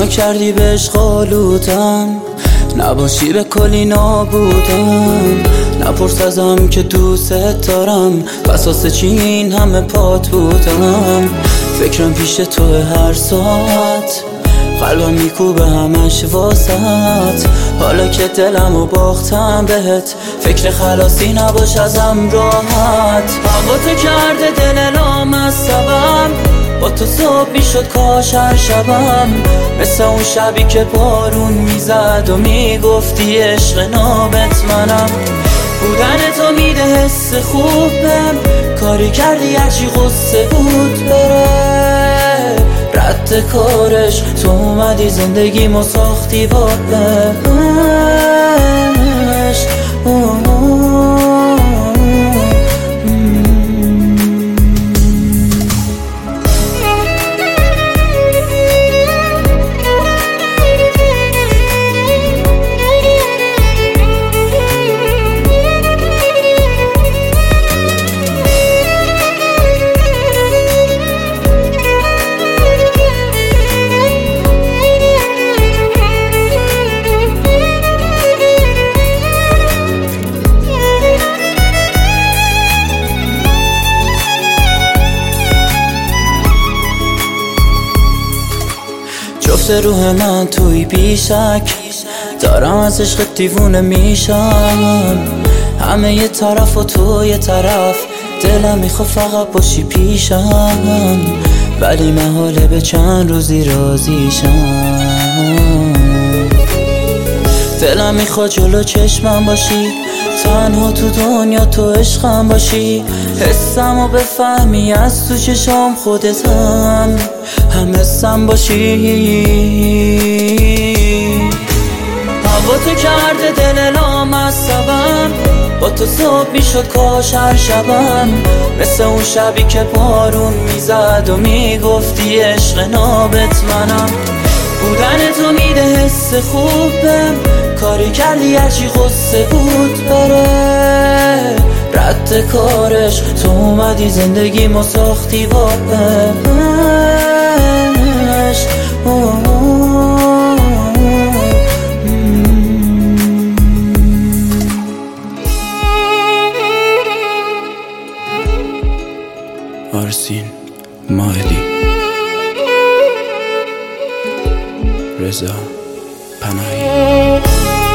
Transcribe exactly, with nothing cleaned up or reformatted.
نکردی بهش قالودم، نباشی به کلی نابودم. نپرس ازم که دوست دارم، پس واسه چی این همه پات بودم. فکرم پیش تو هر ساعت، قلبم میکوبه همش واسط. حالا که دلمو باختم بهت، فکر خلاصی نباش ازم راحت. هوا تو کرده دل لامصبم، با تو صبح میشد کاش هر شبم. مثل اون شبی که بارون میزد و میگفتی عشق نابت منم. بودن تو میده حس خوب بهم، کاری کردی هرچی غصه بود بره. رد کارش تو اومدی زندگیمو ساختی با عشق. جفت روح من توی بیشک، دارم از عشق دیوونه میشم. همه یه طرف و تو یه طرف، دلم میخواد فقط باشی پیشم. ولی محاله به چند روزی راضیشم. دلم میخواد جلو چشمم باشی، تنها تو دنیا تو عشقم باشی. حسم و بفهمی از تو چشام خودتم، هم حسم باشی. هوا تو کرده دل لامصبم، با تو صبح میشد کاش هر شبم. مثل اون شبی که بارون میزد و میگفتی عشق نابت منم. بودن تو میده حس خوب بهم، کاری کردی هرچی غصه بود بره. رد کارش تو اومدی زندگیمو ساختی با عشق. آرسین مایلی، رضا پناهی.